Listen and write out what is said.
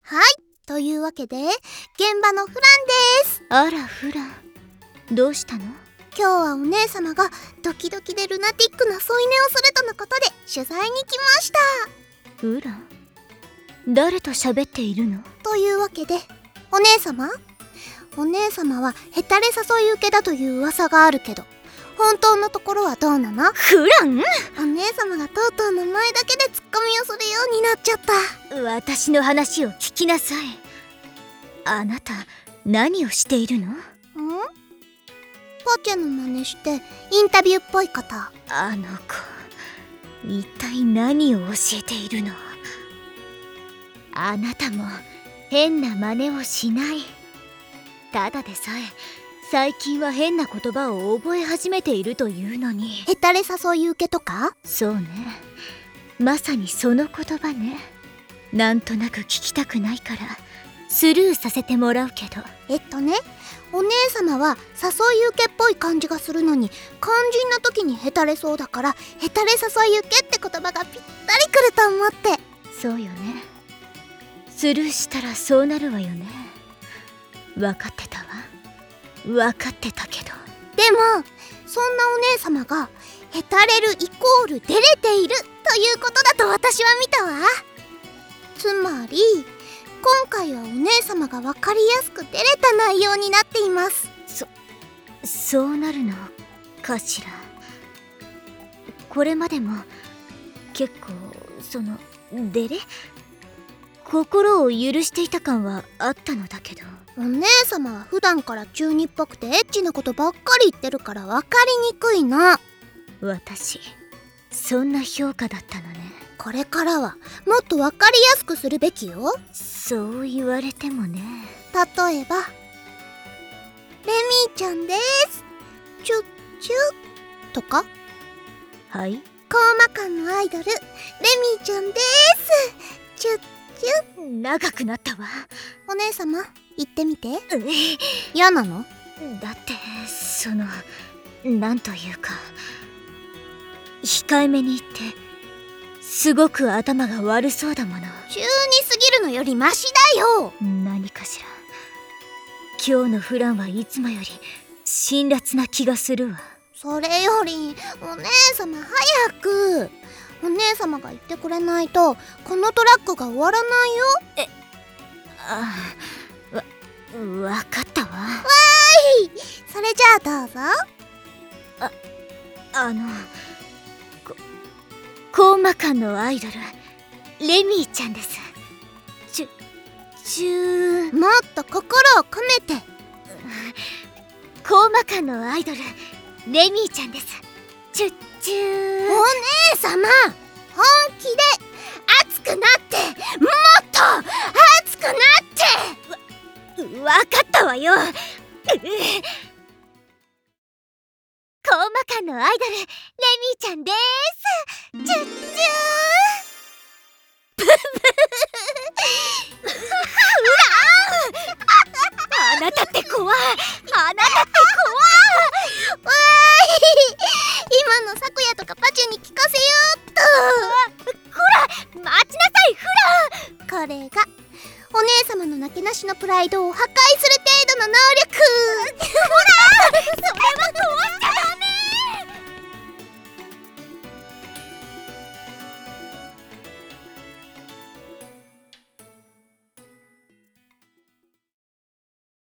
はい、というわけで現場のフランです。 あらフラン、どうしたの？ 今日はお姉様がドキドキでルナティックな添い寝をするとのことで取材に来ました。 フラン、誰と喋っているの？ というわけでお姉様はヘタレ誘い受けだという噂があるけど、本当のところはどうなの？ フラン！ お姉様がとうとう名前だけでツッコミをするようになっちゃった。 私の話を聞きなさい。あなた何をしているの？ ポチェの真似してインタビューっぽいこと。 あの子、一体何を教えているの？あなたも変な真似をしない。ただでさえ最近は変な言葉を覚え始めているというのに。 ヘタレ誘い受けとか？ そうね、まさにその言葉ね。なんとなく聞きたくないからスルーさせてもらうけど。 お姉様は誘い受けっぽい感じがするのに、肝心な時にヘタレそうだから、ヘタレ誘い受けって言葉がぴったりくると思って。 そうよね、スルーしたらそうなるわよね。分かってたわ、分かってたけど。 でもそんなお姉様がヘタレるイコールデレているということだと私は見たわ。つまり今回はお姉様が分かりやすくデレた内容になっています。 そうなるのかしら。これまでも結構デレ心を許していた感はあったのだけど。 お姉様は普段から中二っぽくてエッチなことばっかり言ってるから分かりにくいの。 私そんな評価だったのね。 これからはもっと分かりやすくするべきよ。 そう言われてもね。 例えばレミーちゃんですチュッチュとか。 はい、 コーマ館のアイドルレミーちゃんですチュッチュ。 長くなったわ。 お姉様言ってみて。嫌なの？ だってなんというか、控えめに言ってすごく頭が悪そうだもの。 中二すぎるのよりマシだよ。 何かしら、今日のフランはいつもより辛辣な気がするわ。 それよりお姉様早く。お姉様が言ってくれないとこのトラックが終わらないよ。 分かったわ。 わーい、それじゃあどうぞ。 コーマ館のアイドルレミーちゃんです。 もっと心を込めて。 コーマ館のアイドルレミーちゃんです。 お姉様本気で熱くなって、もっと熱くなって。 分かったわよ。コーマ館のアイドルレミーちゃんです。あなたって怖い。あなたってわーい、今のサクヤとかパチュに聞かせようっと。 ほら待ちなさいフラン。 これがお姉様のなけなしのプライドを破壊する程度の能力。 ほらそれは怖すぎ。